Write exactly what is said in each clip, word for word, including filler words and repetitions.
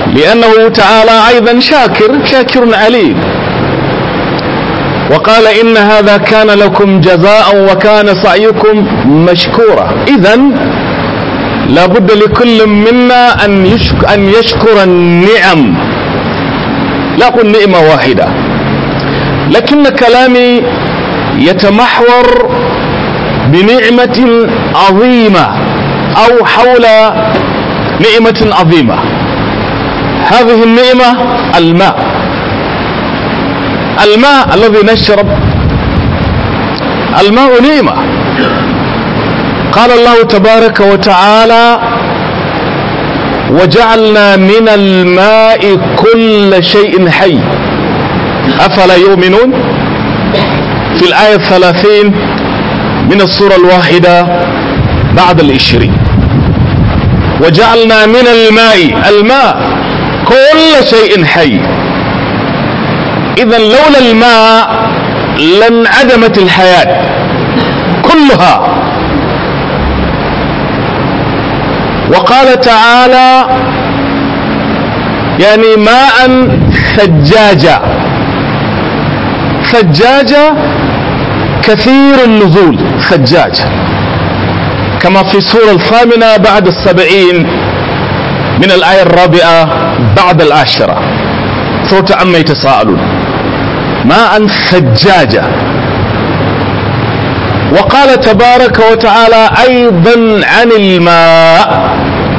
لأنه تعالى أيضا شاكر شاكر عليم، وقال إن هذا كان لكم جزاء وكان سعيكم مشكورا. إذن لا بد لكل منا أن يشكر, أن يشكر النعم، لا أقول نعمة واحدة، لكن كلامي يتمحور بنعمة عظيمة أو حول نعمة عظيمة. هذه النعمة الماء، الماء الذي نشرب، الماء نعمة. قال الله تبارك وتعالى وجعلنا من الماء كل شيء حي أفلا يؤمنون، في الآية الثلاثين من السورة الواحدة بعد العشرين. وجعلنا من الماء، الماء كل شيء حي. إذن لولا الماء لانعدمت الحياة كلها. وقال تعالى يعني ماء ثجاجا، ثجاجا كثير النزول، ثجاج، كما في السورة الثامنة بعد السبعين من الآية الرابعة بعد العاشرة، سورة عما يتساءلون، ماء ثجاجا. وقال تبارك وتعالى أيضا عن الماء،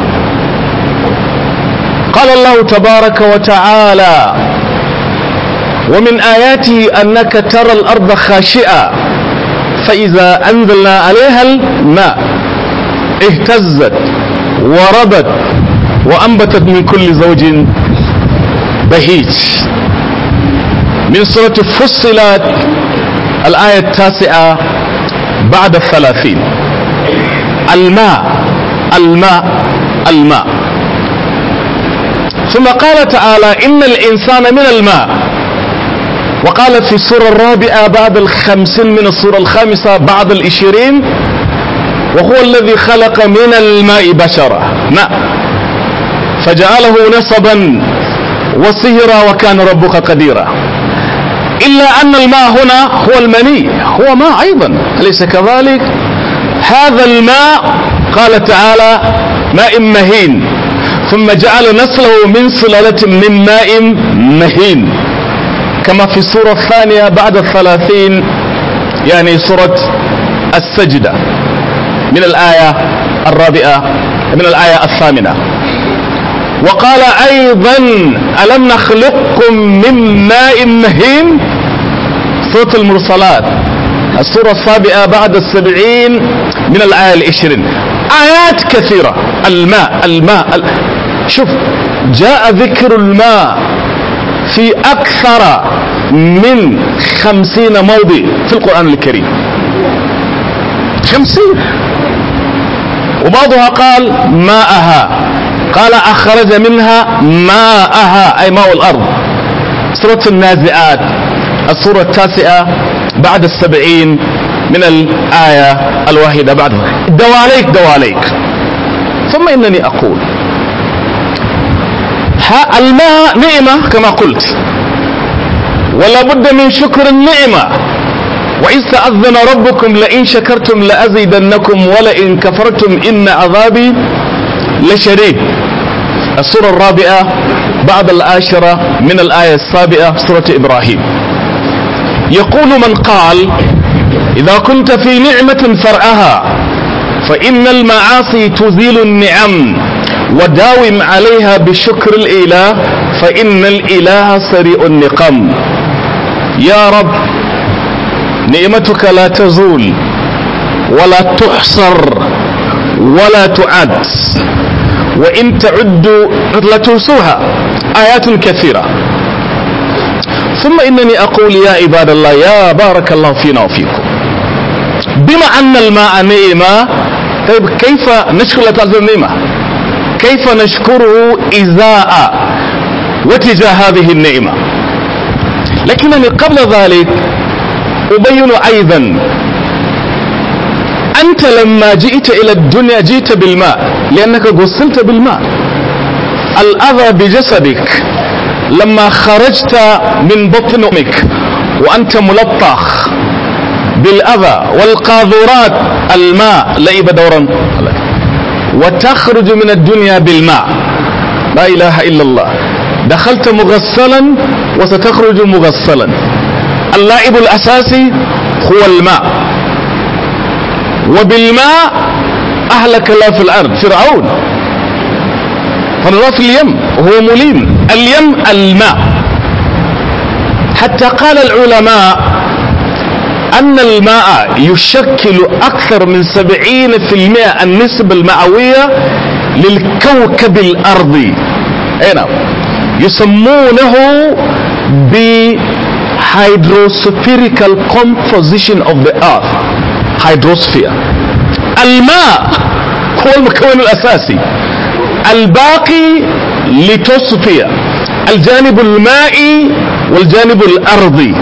قال الله تبارك وتعالى ومن آياته أنك ترى الأرض خاشعة فإذا أنزلنا عليها الماء اهتزت وربت وأنبتت من كل زوج بهيج. من سورة فصلت الآية التاسعة بعد الثلاثين. الماء الماء الماء. ثم قال تعالى إن الإنسان من الماء، وقال في السورة الرابعة بعد الخمسين من السورة الخامسة بعد العشرين وهو الذي خلق من الماء بشرا ماء فجعله نسبا وصهرا وكان ربك قديرا. إلا أن الماء هنا هو المني، هو ماء أيضا، أليس كذلك؟ هذا الماء قال تعالى ماء مهين، ثم جعل نسله من سلالة من ماء مهين، كما في السورة الثانية بعد الثلاثين يعني سورة السجدة من الآية الرابعة من الآية الثامنة. وقال أيضا ألم نخلقكم من ماء مهين، سورة المرسلات السورة السابعة بعد السبعين من الآية العشرين. آيات كثيرة. الماء الماء ال... شوف جاء ذكر الماء في أكثر من خمسين موضع في القرآن الكريم، خمسين. وبعضها قال ماءها، قال أخرج منها ماءها أي ماء الأرض. سورة النازعات السورة التاسعة بعد السبعين من الآية الواحدة بعدها دواليك دواليك. ثم إنني أقول الماء نعمة كما قلت، ولا بد من شكر النعمة. وإذ تأذن ربكم لئن شكرتم لأزيدنكم ولئن كفرتم إن عذابي لشديد. السورة الرابعة بعد العاشرة من الآية السابعة سورة إبراهيم. يقول من قال إذا كنت في نعمة فرعها فإن المعاصي تزيل النعم وداوم عليها بشكر الإله فإن الإله سريع النقم. يا رب نعمتك لا تزول ولا تحصر ولا تعد، وإن تعدوا لتحصوها، آيات كثيرة. ثم إنني أقول يا عباد الله، يا بارك الله فينا وفيكم، بما أن الماء نعمة، طيب كيف نشكر الله تعالى النعمة؟ كيف نشكره إزاء وتجاه هذه النعمة؟ لكنني قبل ذلك أبين أيضا أنت لما جئت إلى الدنيا جئت بالماء لأنك غسلت بالماء، الأذى بجسدك لما خرجت من بطن أمك وأنت ملطخ بالأذى والقاذورات، الماء لعب دورا، وتخرج من الدنيا بالماء. لا إله إلا الله. دخلت مغسلا وستخرج مغسلا. اللاعب الأساسي هو الماء، وبالماء أهلك الله في الأرض فرعون، فنرى في اليم وهو مليم. اليم الماء، حتى قال العلماء أن الماء يشكل أكثر من سبعين في المئة النسبة المئوية للكوكب الأرضي. هنا يسمونه ب hydrospherical composition of the earth. hydrosphere. الماء هو المكون الأساسي، الباقي ليتوسفير، الجانب المائي والجانب الأرضي.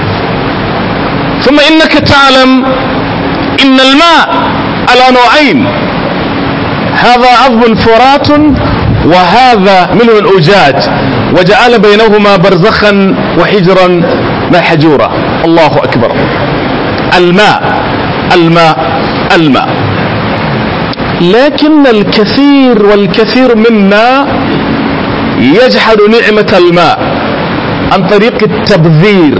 ثم إنك تعلم إن الماء على نوعين، هذا عذب فرات وهذا ملح الأجاج، وجعل بينهما برزخا وحجرا محجورا. الله أكبر. الماء الماء الماء. لكن الكثير والكثير منا يجحد نعمة الماء عن طريق التبذير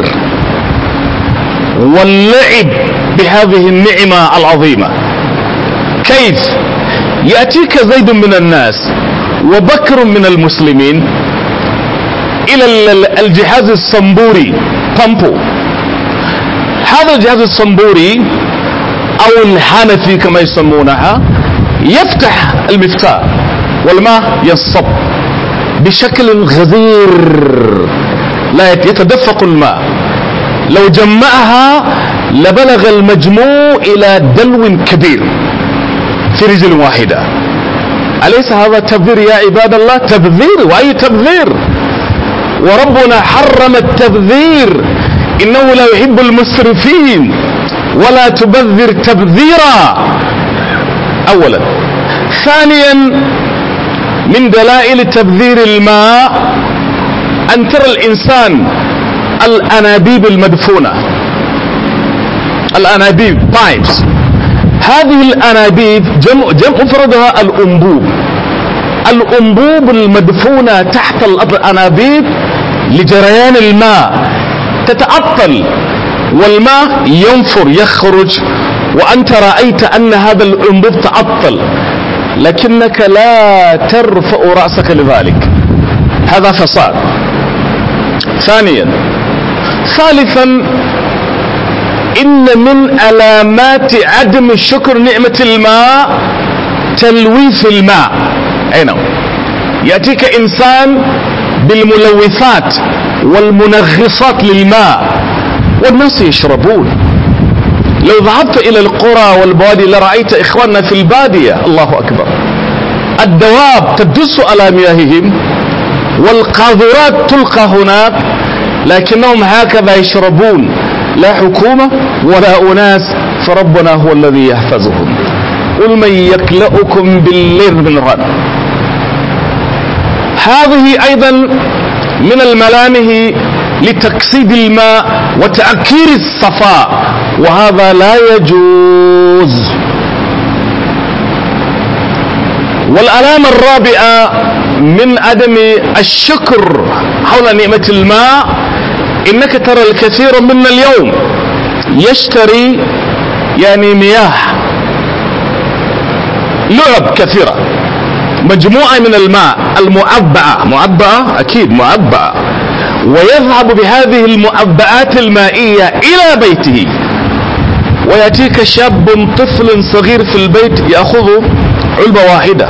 واللعب بهذه النعمة العظيمة. كيف؟ يأتيك زيد من الناس وبكر من المسلمين إلى الجهاز الصنبوري بامبو. هذا الجهاز الصنبوري أو الحنفي كما يسمونها يفتح المفتاح والماء ينصب بشكل غزير، لا يتدفق الماء. لو جمعها لبلغ المجموع إلى دلو كبير في رجل واحدة. أليس هذا تبذير يا عباد الله؟ تبذير، وأي تبذير؟ وربنا حرم التبذير، إنه لا يحب المسرفين، ولا تبذر تبذيرا. أولا. ثانيا، من دلائل تبذير الماء أن ترى الإنسان الأنابيب المدفونة، الأنابيب بايبس. هذه الأنابيب جمع جمع مفردها الأنبوب. الأنبوب المدفونة تحت الأرض، الأنابيب لجريان الماء تتعطل والماء ينفر يخرج، وأنت رأيت أن هذا الأنبوب تعطل لكنك لا ترفع رأسك لذلك. هذا فساد. ثانيا. ثالثا، إن من علامات عدم شكر نعمة الماء تلويث الماء. أين يأتيك إنسان بالملوثات والمنغصات للماء والناس يشربون. لو ذهبت إلى القرى والبوادي لرأيت إخواننا في البادية، الله أكبر، الدواب تدس على مياههم والقاذورات تلقى هناك، لكنهم هكذا يشربون، لا حكومة ولا أناس، فربنا هو الذي يحفظهم. قل من يكلؤكم بالليل من غد. هذه أيضا من الملامح لتكسيد الماء وتأكير الصفاء، وهذا لا يجوز. والعلامة الرابعة من عدم الشكر حول نعمة الماء، إنك ترى الكثير منا اليوم يشتري يعني مياه لعب كثيرة، مجموعة من الماء المعبأة، معبأة أكيد معبأة، ويذهب بهذه المعبأات المائية إلى بيته، ويأتيك شاب طفل صغير في البيت يأخذ علبة واحدة،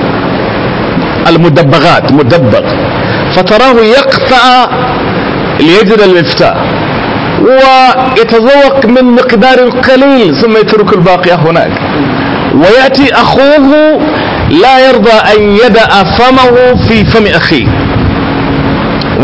المدبغات مدبغ، فتراه يقطع ليجد المفتاح ويتذوق من مقدار قليل ثم يترك الباقي هناك. ويأتي أخوه لا يرضى أن يدع فمه في فم أخيه،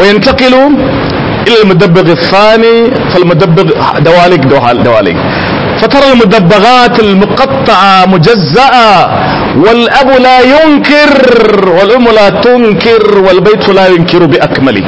وينتقل إلى المدبغ الثاني، فالمدبغ دواليك دواليك، فترى المدبغات المقطعة مجزأة، والأب لا ينكر والأم لا تنكر والبيت لا ينكر بأكمله.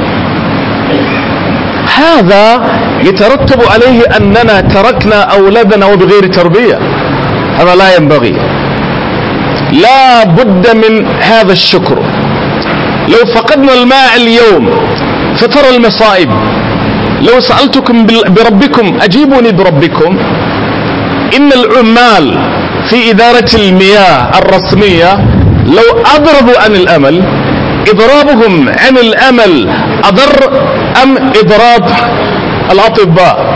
هذا يترتب عليه أننا تركنا أولادنا وبغير تربية. هذا لا ينبغي. لا بد من هذا الشكر. لو فقدنا الماء اليوم فترى المصائب. لو سألتكم بربكم أجيبوني بربكم، إن العمال في إدارة المياه الرسمية لو أضربوا عن الأمل، إضرابهم عن الأمل أضر أم إضراب الأطباء؟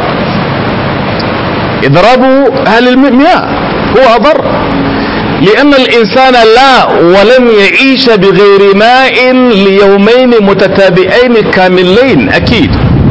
إضراب أهل المياه هو أضر، لأن الإنسان لا ولن يعيش بغير ماء ليومين متتابعين كاملين أكيد.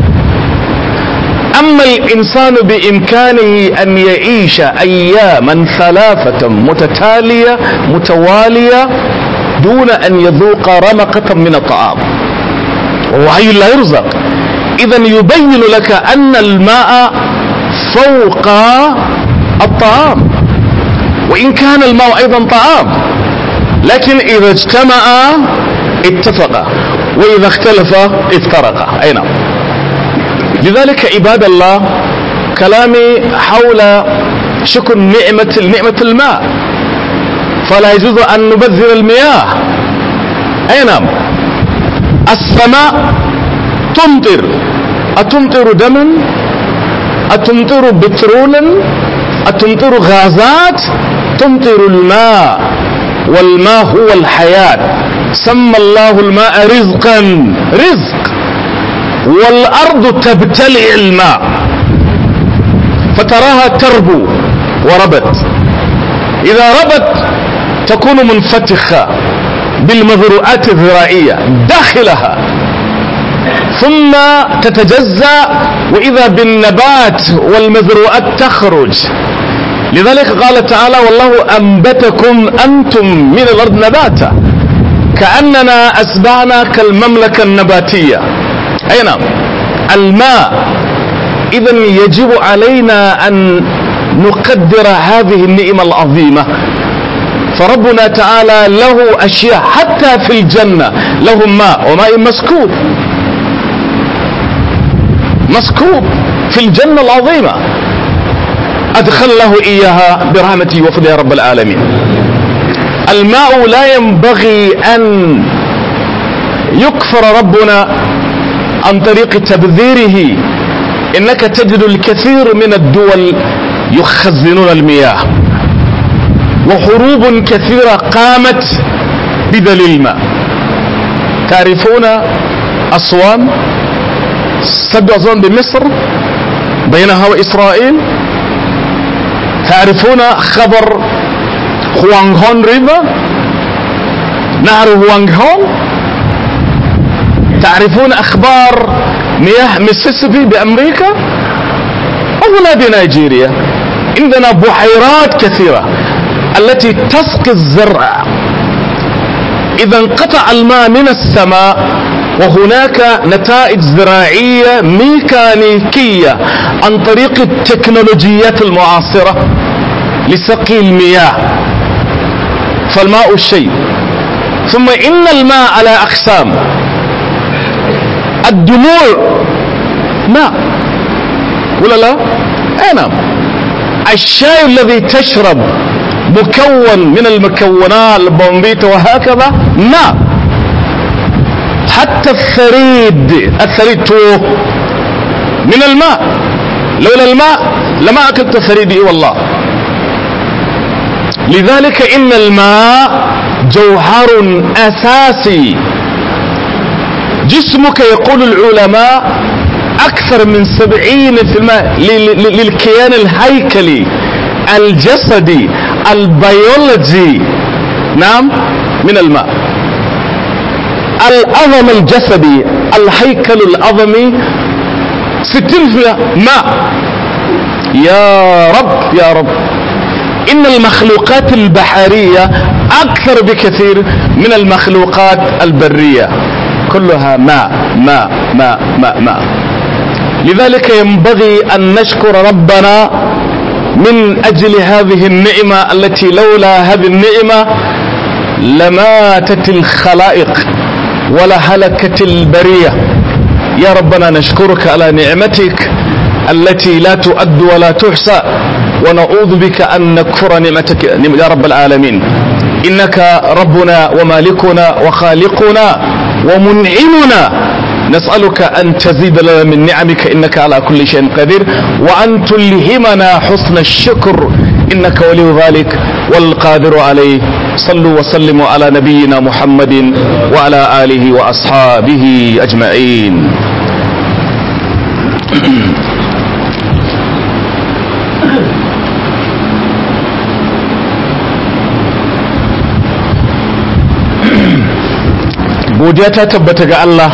أما الإنسان بإمكانه أن يعيش أياما ثلاثة متتالية متوالية دون أن يذوق رمقة من الطعام، وهو حي لا يرزق. إذا يبين لك أن الماء فوق الطعام، وإن كان الماء أيضا طعام، لكن إذا اجتمع اتفق وإذا اختلف افترق. أي نعم. لذلك عباد الله كلامي حول شكر نعمة نعمة الماء، فلا يجوز أن نبذر المياه. أي نعم. السماء تمطر، أتمطر دما؟ أتمطر بترولا؟ أتمطر غازات؟ تمطر الماء، والماء هو الحياة. سمى الله الماء رزقا، رزق. والأرض تبتلع الماء فتراها تربو وربت، إذا ربت تكون منفتخة بالمذروعات الزراعية داخلها، ثم تتجزأ وإذا بالنبات والمزروعات تخرج. لذلك قال تعالى: والله أنبتكم أنتم من الأرض نباتا، كأننا أسبعنا كالمملكة النباتية. أي نعم. الماء. إذن يجب علينا أن نقدر هذه النعمة العظيمة، فربنا تعالى له أشياء حتى في الجنة، له ماء وماء مسكوب، مسكوب في الجنة العظيمة أدخل له إياها برحمته وفضله يا رب العالمين. الماء لا ينبغي أن يكفر ربنا عن طريق تبذيره. إنك تجد الكثير من الدول يخزنون المياه، وحروب كثيرة قامت بدليل الماء. تعرفون أسوان، سد أسوان بمصر بينها وإسرائيل؟ تعرفون خبر هوانغهون ريفر، نهر هوانغهون؟ تعرفون أخبار مياه ميسيسيبي بأمريكا؟ وهنا بنيجيريا عندنا بحيرات كثيرة التي تسقي الزرع. إذا انقطع الماء من السماء وهناك نتائج زراعية ميكانيكية عن طريق التكنولوجيات المعاصرة لسقي المياه، فالماء شيء. ثم إن الماء على أقسام. الدموع ماء ولا لا؟ أي نعم. الشاي الذي تشرب مكون من المكونات البومبيتا وهكذا ماء. حتى الثريد، الثريد توه من الماء. لولا الماء لما أكلت ثريدي والله. لذلك إن الماء جوهر أساسي. جسمك يقول العلماء أكثر من سبعين في الماء للكيان الهيكلي الجسدي البيولوجي، نعم، من الماء. العظم الجسدي الهيكل العظمي ستين في ماء. يا رب يا رب. إن المخلوقات البحرية أكثر بكثير من المخلوقات البرية، كلها ماء ماء ماء ماء ماء. لذلك ينبغي أن نشكر ربنا من أجل هذه النعمة التي لولا هذه النعمة لماتت الخلائق ولا هلكت البرية. يا ربنا نشكرك على نعمتك التي لا تؤد ولا تحصى، ونعوذ بك أن نكفر نعمتك يا رب العالمين. إنك ربنا ومالكنا وخالقنا ومنعمنا، نسألك أن تزيد لنا من نعمك إنك على كل شيء قدير، وأن تلهمنا حسن الشكر إنك ولي ذلك والقادر عليه. صلوا وسلموا على نبينا محمد وعلى آله وأصحابه أجمعين. godiya ta tabbata ga Allah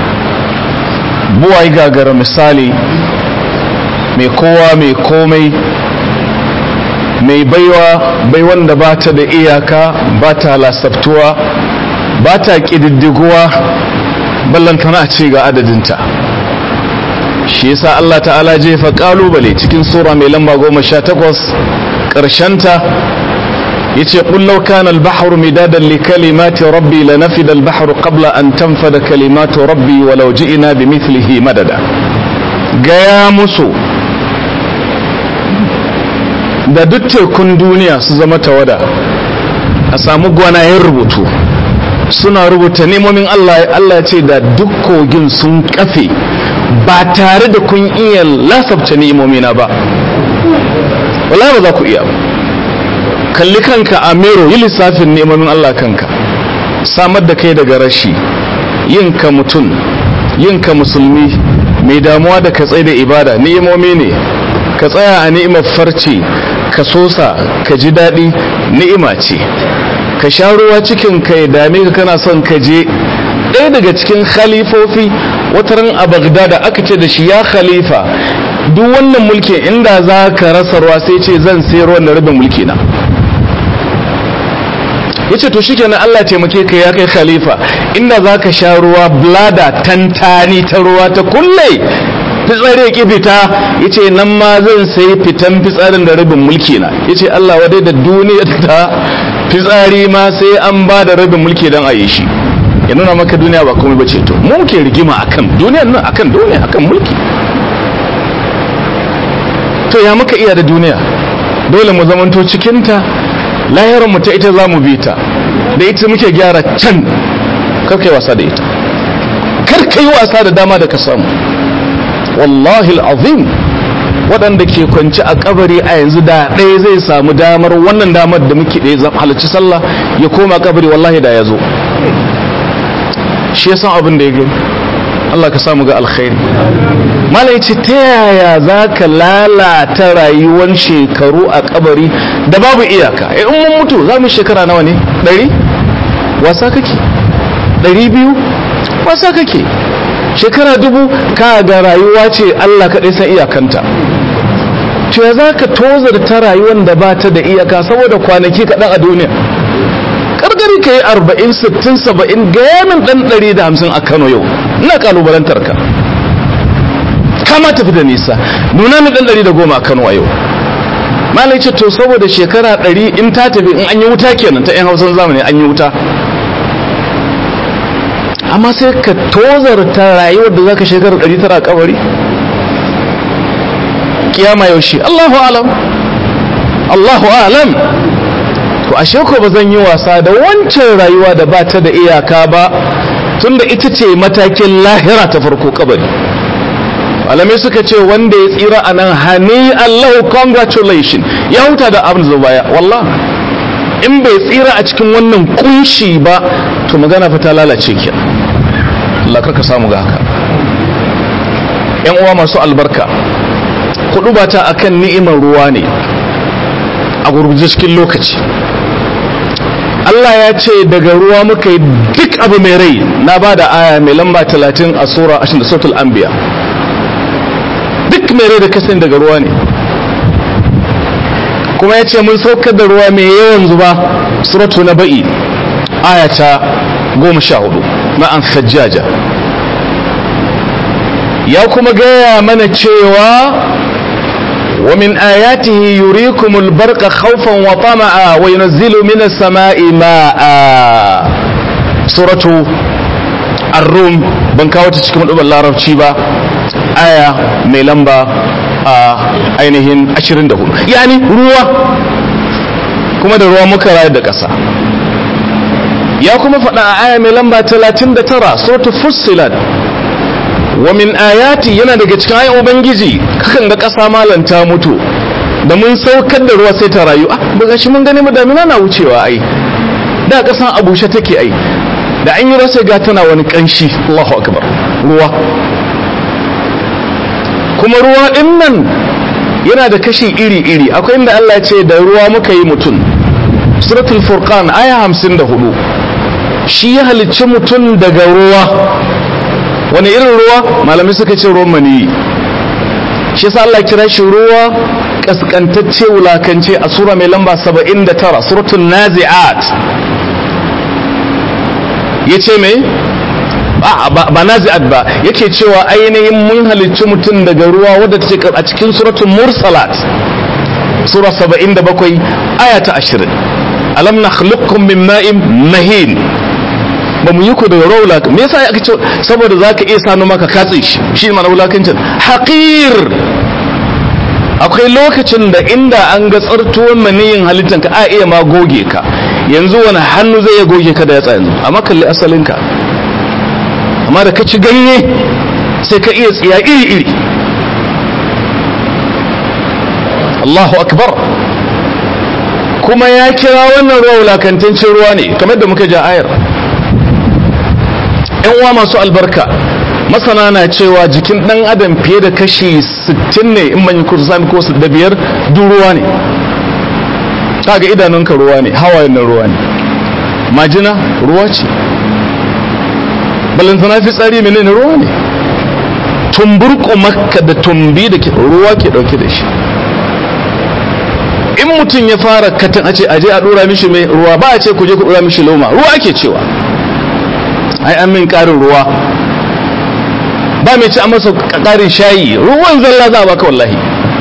buwai gagara misali, mai kowa mai komai, mai baiwa bai wanda ba ta da iyaka, ba ta lasabtuwa, ba ta ƙididdiguwa, ballantana a ce ga adadinta. Shi yasa Allah ta'ala jefa ƙalubale cikin sura mai lamba goma sha takwas ƙarshenta yace qul law kana al-bahru midadan li kalimati rabbi lanafida al-bahru qabla an tanfada kalimatu rabbi walau ji'na bimithlihi madada. Gaya musu da duk tekun duniya su zama tawada, a samu gwanayen rubutu suna rubuta nemomin Allah. Allah ce da duk kogin sun kafe ba tare da kun iya lasabta ni'imomina ba, wallahi ba za ku iya. Kalli kanka a mero, yi lissafin nemomin Allah kanka. Samar da kai daga rashi, yinka mutum, yinka musulmi, mai damuwa da ka tsaye da ibada ni'imomi ne. Ka tsaya a ni'imar farce, ka sosa, ka ji daɗi, ni'ima ce. Ka sha ruwa cikin ka ya dame ka kana son ka je. Ɗaya daga cikin khalifofi wataran a Baghdad aka ce da shi, ya khalifa, duk wannan mulkin inda za ka rasa ruwa, sai ce zan sai ruwan da rabin mulki na. Yace to shikenan, Allah taimake ka ya kai khalifa, inda za ka sha ruwa blada tantani ta ruwa ta kulle fitsari ya ki fita, yace nan ma zan sai fitan fitsarin da rabin mulki na. Yace Allah wadai da duniyar ta fitsari ma sai an ba da rabin mulki dan a yi shi. Ya nuna maka duniya ba komai bace. To mu muke rigima akan duniyar nan, akan duniya, akan mulki. To ya muka iya da duniya? Dole mu zamanto cikin ta, lahirar mu ta ita zamu bi ta, da ita muke gyara can. Kar kai wasa da ita, kar kai wasa da dama da ka samu. Wallahi al'azim, waɗanda ke kwanci a kabari a yanzu da ɗaya zai samu damar wannan damar da muke ɗaya halarci sallah ya koma kabari, wallahi da ya zo. Shi ya san abin da ya gani. Allah ka samu ga alkhairi. Malai ce ta yaya za ka lalata rayuwar shekaru a kabari da babu iyaka? In mun mutu za mu shekara nawa ne? ɗari? Wasa kake? ɗari biyu? Wasa kake? Shekara dubu? Ka ga rayuwa ce Allah kaɗai san iyakanta. To ya za ka tozarta rayuwar da ba ta da iyaka saboda kwanaki kaɗan a duniya? Kargari ka yi arba'in, sittin, saba'in, gaya min ɗan ɗari da hamsin a Kano yau. Ina kalubalantar ka. Kama tafi da nisa. Nuna min ɗan ɗari da goma a Kano a yau. Malai ce to saboda shekara ɗari in ta tafi, in an yi wuta kenan, ta 'yan Hausan zamani an yi wuta. Amma sai ka tozarta rayuwar da zaka shekara ɗari tara a kabari. Kiyama yaushe? Allahu alam. Allahu alam. To ashe ko ba zan yi wasa da wancan rayuwa da ba ta da iyaka ba, tunda ita ce matakin lahira ta farko kabari. Malamai suka ce wanda ya tsira a nan, hani Allahu, congratulation, ya huta da abin da baya. Wallah, in bai tsira a cikin wannan kunshi ba, to magana fa ta lalace kenan. Allah karka samu ga haka. Yan uwa masu albarka, kudu bata akan ni'imar ruwa ne a gurguje cikin lokaci. Allah ya ce daga ruwa muka yi duk abu mai rai. Na ba da aya mai lamba talatin a sura ashirin da suratul anbiya. Duk mai rai da kasan daga ruwa ne. Kuma ya ce mun saukar da ruwa mai yawan zuba, suratu na ba'i aya ta goma sha hudu ma'an sajjaja. Ya kuma gaya mana cewa wa min ayatihi yurikumul barqa khawfan wa tama'a wa yunazzilu minas sama'i ma'a. Suratu Ar-Rum, ban kawo ta cikin duban larabci ba, aya mai lamba a ainihin ashirin da hudu. Yani ruwa, kuma da ruwa muka rayar da ƙasa. Ya kuma faɗa a aya mai lamba talatin da tara, suratu Fussilat, wa min ayati, yana daga cikin ayan ubangiji, kakan ga ƙasa malanta mutu da mun saukar da ruwa sai ta rayu. Ah, ba gashi mun gani damina na wucewa ai, da ƙasan a bushe take ai, da an yi rasa ga tana wani ƙanshi. Allahu akbar. Ruwa, kuma ruwa ɗin nan yana da kashi iri-iri. Akwai inda Allah ce da ruwa muka yi mutum, suratul Furqan aya hamsin da hudu. Shi ya halicci mutum daga ruwa. Wani irin ruwa? Malamai suka ce ruwan maniyi. Shi yasa Allah kira shi ruwa kaskantacce, wulakance a sura mai lamba saba'in da tara, suratul Nazi'at. Yace me? Ba ba Nazi'at ba, yake cewa ainihin mun halicci mutum daga ruwa, wadda take a cikin suratul Mursalat, sura saba'in da bakwai aya ta ashirin. Alam nakhluqukum min ma'in mahin. Ba mu yi ku da raula. Me yasa aka ce? Saboda zaka iya sanu maka katse shi, shi ma na wulakancin haqir. Akwai lokacin da inda an ga tsartuwan maniyin halittan ka a iya ma goge ka. Yanzu wani hannu zai iya goge ka da yatsa yanzu, amma kalli asalin ka. Amma da ka ci ganye sai ka iya tsiya iri iri. Allahu akbar. Kuma ya kira wannan ruwa wulakantancin ruwa ne, kamar da muka ja ayar. Yan uwa masu albarka, masana na cewa jikin ɗan adam fiye da kashi sittin ne, in manyan kursu sami ko da biyar duk ruwa ne. Kaga idanunka ruwa ne, hawayen nan ruwa ne, majina ruwa ce, balantana fitsari menene ruwa ne, tumburko makka da tumbi da ruwa ke ɗauke da shi. In mutum ya fara katin a ce aje a ɗora mishi mai ruwa, ba a ce ku je ku ɗora mishi loma, ruwa ake cewa. Ai an min ƙarin ruwa, ba mai ci a masa ƙarin shayi, ruwan zalla za a baka wallahi.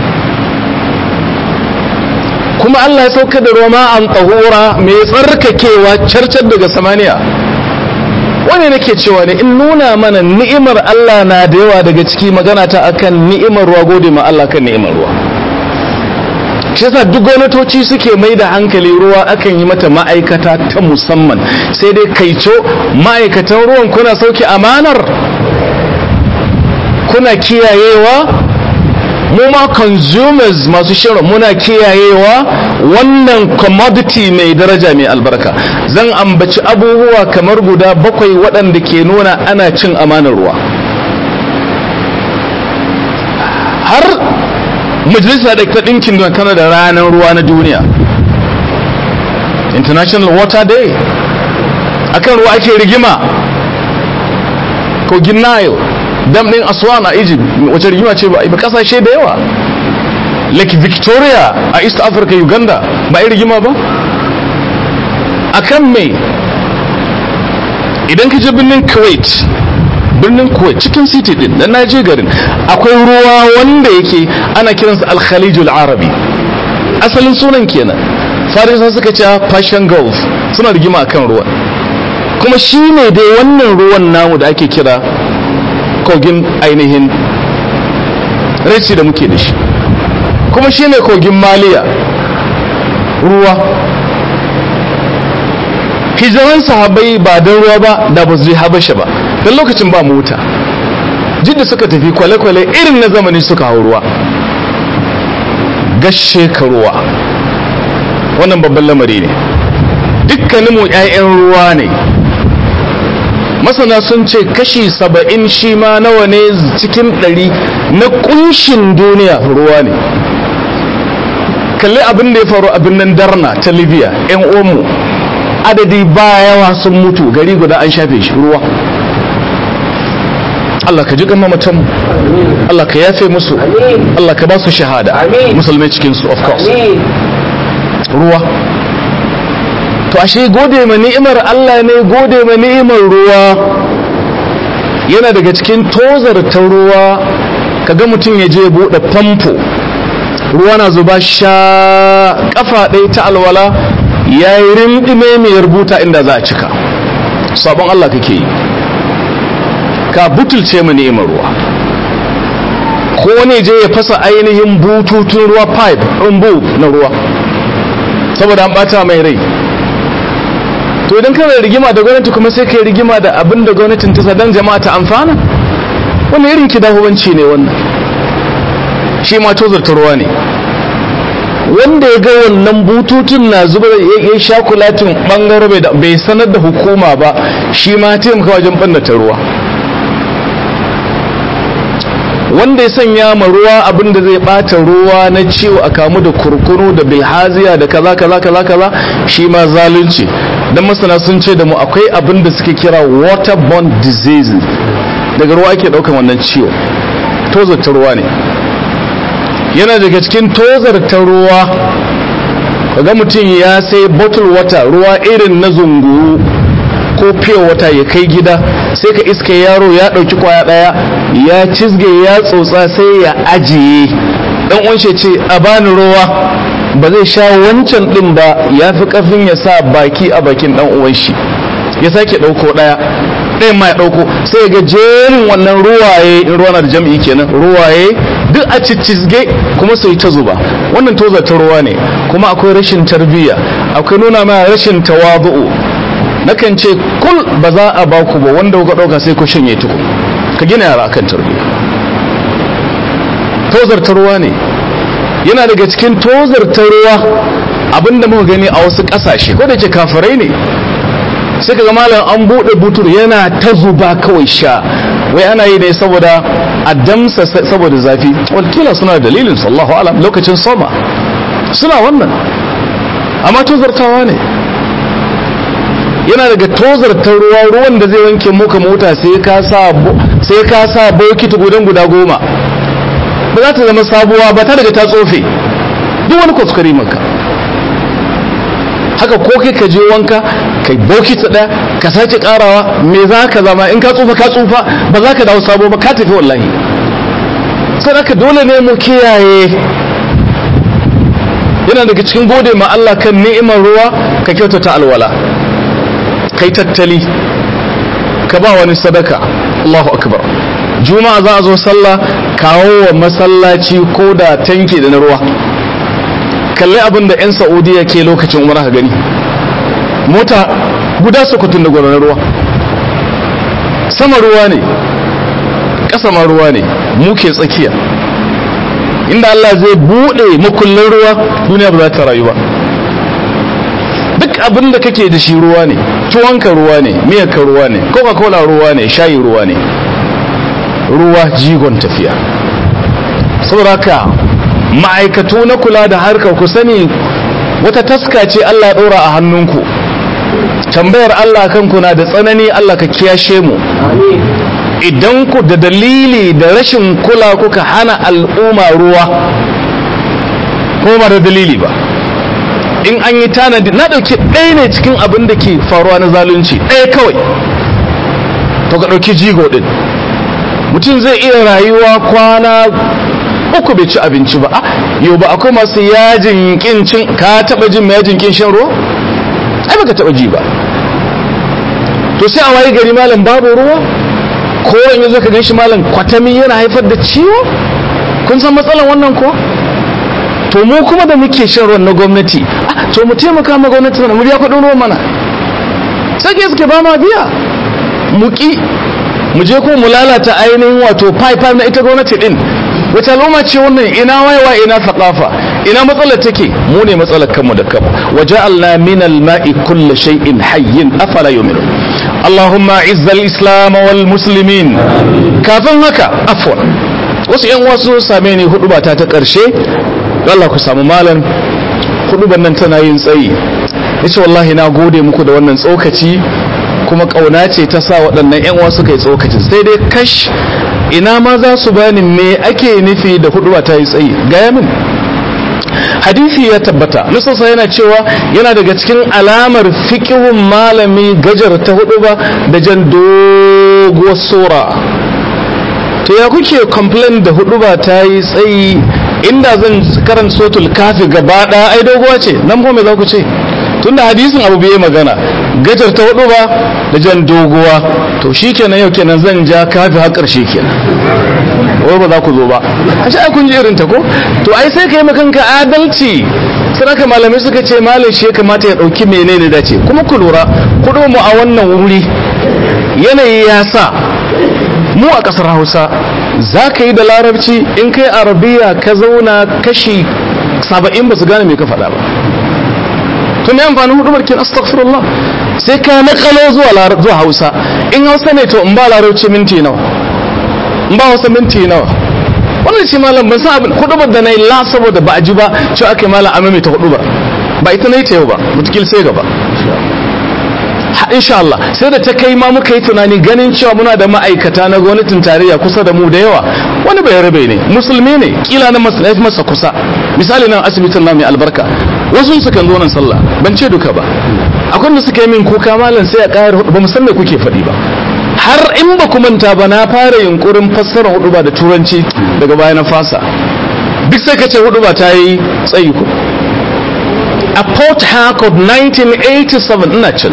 Kuma Allah ya sauka da ruwa ma'an tahura, mai tsarkakewa carcar daga samaniya. Wani nake cewa ne, in nuna mana ni'imar Allah na da yawa daga ciki, magana ta akan ni'imar ruwa, gode ma Allah kan ni'imar ruwa. Shi yasa duk gwamnatoci suke mai da hankali ruwa, akan yi mata ma'aikata ta musamman. Sai dai kaico ma'aikatan ruwan, kuna sauke amanar, kuna kiyayewa. Mu ma consumers masu shirin muna kiyayewa wannan commodity mai daraja mai albarka. Zan ambaci abubuwa kamar guda bakwai waɗanda ke nuna ana cin amanar ruwa. Har majalisa da ta ɗinkin don tana da ranar ruwa na duniya, International Water Day. Akan ruwa ake rigima. Kogin Nile, dam ɗin Aswan a Egypt, wace rigima ce ba a kasashe da yawa. Lake Victoria a East Africa, Uganda, ba a rigima ba. Akan me? Idan ka je birnin Kuwait, birnin Kuwait cikin city din da naje garin, akwai ruwa wanda yake ana kiransa al-Khalijul Arabi. Asalin sunan kenan. Farisa suka ce Persian Gulf, suna rigima akan ruwan. Kuma shine dai wannan ruwan namu da ake kira kogin ainihin Red Sea da muke da shi. Kuma shine kogin Maliya. Ruwa. Hijiran sahabbai ba don ruwa ba da ba su je Habasha ba. Don lokacin ba mota, jidda suka tafi kwale-kwale irin na zamani suka hau ruwa. Gashe ka ruwa, wannan babban lamari ne. Dukkaninmu 'ya'yan ruwa ne. Masana sun ce kashi saba'in shi ma nawa ne cikin ɗari na kunshin duniya ruwa ne. Kalli abin da ya faru a birnin Darna ta Libya, 'yan uwanmu adadi ba yawa sun mutu, gari guda an shafe shi ruwa. Allah ka ji gama mutum, Allah ka yafe musu, Allah ka ba su shahada, musulmai cikinsu of course. Ruwa. To ashe gode ma ni'imar Allah ne, gode ma ni'imar ruwa. Yana daga cikin tozar ta ruwa, kaga mutum ya je buɗe famfo ruwa na zuba sha kafa ɗaya ta alwala ya yi rindime mai rubuta inda za a cika. Sabon Allah kake yi, ka butulce mu ni'imar ruwa. Ko ne je ya fasa ainihin bututun ruwa, pipe rumbu na ruwa, saboda an bata mai rai. To idan kana rigima da gwamnati kuma sai kai rigima da abin da gwamnatin ta sadan jama'a ta amfana, wannan irin kidahuwanci ne wannan. Shi ma tozarta ruwa ne. Wanda ya ga wannan bututun na zuba ya sha kulatin bangare bai sanar da hukuma ba, shi ma taimaka wajen ɓannata ruwa. Wanda ya sanya ma ruwa abin da zai bata ruwa na ciwo a kamu da kurkunu da bilhaziya da kaza kaza kaza kaza, shi ma zalunci. Dan masana sun ce da mu akwai abin da suke kira waterborne diseases, daga ruwa ake daukan wannan ciwo. Tozarta ruwa ne. Yana daga cikin tozarta ruwa, kaga mutum ya sai bottle water, ruwa irin na zunguru ko pure water, ya kai gida, sai ka iska yaro ya dauki kwaya daya ya cizge ya tsotsa sai ya ajiye. Dan uwan shi ce a bani ruwa, ba zai sha wancan din ba, ya fi kafin ya sa baki a bakin dan uwan shi, ya sake dauko daya, ɗayan ma ya dauko, sai ga jerin wannan ruwaye, in ruwa na da jam'i kenan, ruwaye duk a ciccizge kuma sai ta zuba. Wannan tozarta ruwa ne. Kuma akwai rashin tarbiyya, akwai nuna ma rashin tawadu'u. Nakan ce kul ba za a ba ku ba, wanda kuka dauka sai ku shanye tuku. Ka gina yara akan tarbiyya. Tozarta ruwa ne. Yana daga cikin tozarta ruwa abinda muka gani a wasu kasashe, ko da ke kafirai ne, sai kaga malam an bude butur yana ta zuba kawai sha, wai ana yi ne saboda addamsa saboda zafi. Walkila suna dalilin sallahu alam, lokacin soma suna wannan, amma tozartawa ne. Yana daga tozarta ruwa, ruwan da zai wanke muka mota sai ka sa sai ka sa bokiti gudan guda goma, ba za ta zama sabuwa ba, ta daga ta tsofe, duk wani kuskure maka. Haka ko kai ka je wanka kai bokiti ɗaya ka sake karawa, me za ka zama? In ka tsufa ka tsufa, ba za ka dawo sabo ba, ka tafi wallahi. Sai haka dole ne mu kiyaye. Yana daga cikin gode ma Allah kan ni'imar ruwa, ka kyautata alwala, kai tattali, ka ba wani sadaka. Allahu akbar. Juma'a za a zo sallah, kawo wa masallaci ko da tanki da na ruwa. Kalli abin da 'yan Saudiya ke lokacin umara ka gani, mota guda sukutun da gwanon ruwa, sama ruwa ne, ƙasa ma ruwa ne, muke tsakiya. Inda Allah zai buɗe makullin ruwa, duniya ba za ta rayu ba. Duk abin da kake da shi ruwa ne, tuwanka ruwa ne, miyarka ruwa ne, coca-cola ruwa ne, shayi ruwa ne. Ruwa jigon tafiya. Saboda haka ma'aikatu na kula da harkar ku sani wata taska ce Allah ya ɗora a hannunku. Tambayar Allah kanku na da tsanani, Allah ka kiyashe mu. Idan ku da dalili da rashin kula kuka hana al'umma ruwa, ko ba da dalili ba, in an yi tanadi, na ɗauki ɗaya ne cikin abin da ke faruwa na zalunci, ɗaya kawai, to ka ɗauki jigo ɗin. Mutum zai iya rayuwa kwana uku bai ci abinci ba. Yau ba akwai masu yajin kin cin, ka taba jin yajin kin shan ruwa? Ai baka taba ji ba. To sai a waye gari malam babu ruwa, ko in yazo ka ganshi malam kwatami yana haifar da ciwo. Kun san matsalan wannan ko? To mu kuma da muke shan ruwan na gwamnati, ah to mu taimaka ma gwamnati mana, mu biya kuɗin ruwan mana. Sai ke suke ba ma biya. Mu ki mu je ko mu lalata ainihin wato pipe na ita gwamnati din. Wata al'umma ce wannan? Ina wayewa, ina thaqafa, ina matsalar take? Mu ne matsalar kanmu da kanmu. Waja'alna min al-ma'i kull shay'in hayyin afala yu'minun. Allahumma izza al-islam wal muslimin. Kafin haka afwan, wasu yan wasu same ni huduba ta ta karshe, Allah ku samu malam, huduban nan tana yin tsayi. Yace wallahi na gode muku da wannan tsokaci, kuma kauna ce ta sa waɗannan yan wasu kai tsokacin, sai dai kash ina ma za su bani me ake nufi da huduba ta yi tsayi. Gaya min. Hadisi ya tabbata, nusansa yana cewa yana daga cikin alamar fiqhun malami gajar ta huduba da jan doguwar sura. To ya kuke complain da huduba ta yi tsayi inda zan karanta suratul kafi gaba ɗaya ai doguwa ce nan ko me za ku ce tunda hadisin abu bai magana gajar ta hudu ba da jan doguwa to shikenan yau kenan zan ja kafi har karshe kenan wai ba za ku zo ba ashe ai kun ji irin ta ko to ai sai kai makanka adalci saraka malamai suka ce malam shi ya kamata ya dauki menene dace kuma ku lura kudo mu a wannan wuri yanayi ya sa mu a kasar Hausa za ka yi da larabci in kai arabiya ka zauna kashi saba'in ba su gane me ka faɗa ba to me amfanin hudumar kin astaghfirullah sai ka nakalo zuwa zuwa Hausa in Hausa ne to in ba larabci minti nawa in ba Hausa minti nawa wannan shi malam ban san abin hudubar da nayi la saboda ba a ji ba cewa ake malam amame ta hudubar ba ita nayi ta yau ba mutakil sai gaba insha Allah sai da ta kai ma muka yi tunani ganin cewa muna da ma'aikata na gwamnatin tarayya kusa da mu da yawa wani bai rabe ne musulmi ne kila na masa kusa misali nan asibitin na mai albarka wasu su kan zo nan sallah ban ce duka ba akwai da suka yi min kuka malam sai a ƙara hudu ba mu san me kuke faɗi ba har in ba ku manta ba na fara yunkurin fassara hudu ba da turanci daga baya na fasa duk sai ka ce hudu ba ta yi tsayi ku a Port Harcourt nineteen eighty-seven ina can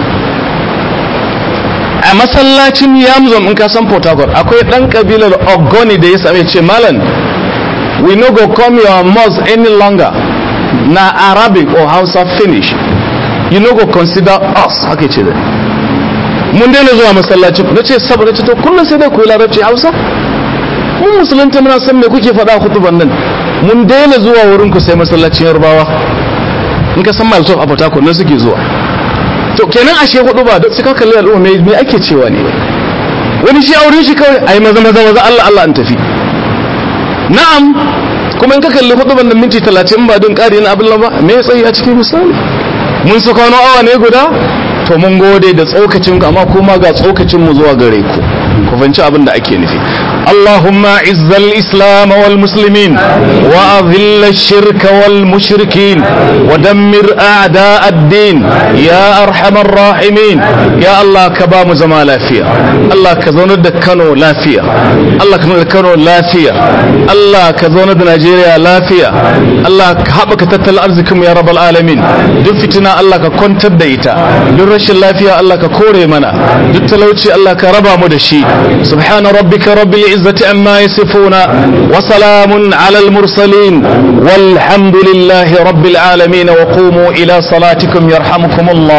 a masallacin Yamzon in ka san Port Harcourt akwai dan kabilar Ogoni da ya same ce malam we no go come your mosque any longer na Arabic or Hausa finish you no go consider us haka ce da mun daina zuwa masallacin na ce saboda ce to kullum sai dai ku yi larabci Hausa mun musulunta muna san me kuke faɗa hutuban nan mun daina zuwa wurin ku sai masallacin Yarbawa in ka san Maltof a Port Harcourt ne suke zuwa to kenan ashe hudu ba sai ka kalli al'umma me ake cewa ne wani shi auren shi kawai ai maza maza maza Allah Allah an tafi na'am kuma in ka kalli hudu ban da minti talatin ba don ƙari na abin ba me ya tsayi a cikin misali mun saka wani awa ne guda to mun gode da tsokacin ku amma kuma ga tsokacin mu zuwa gare ku ku fahimci abin da ake nufi اللهم اعز الإسلام والمسلمين وأذل الشرك والمشركين ودمر أعداء الدين يا أرحم الراحمين يا الله كبام زما لافيا الله كزوند كانوا لافيا الله كزوند كانوا لافيا الله كزوند نيجيريا لافيا الله كحبك تتل أرزكم يا رب العالمين دو فتنا الله ككونتر دايتا دو رش اللافيا الله ككوري منا دو تلوشي الله كربا مدشي سبحان ربك رب العزة عما يصفون وسلام على المرسلين والحمد لله رب العالمين وقوموا إلى صلاتكم يرحمكم الله.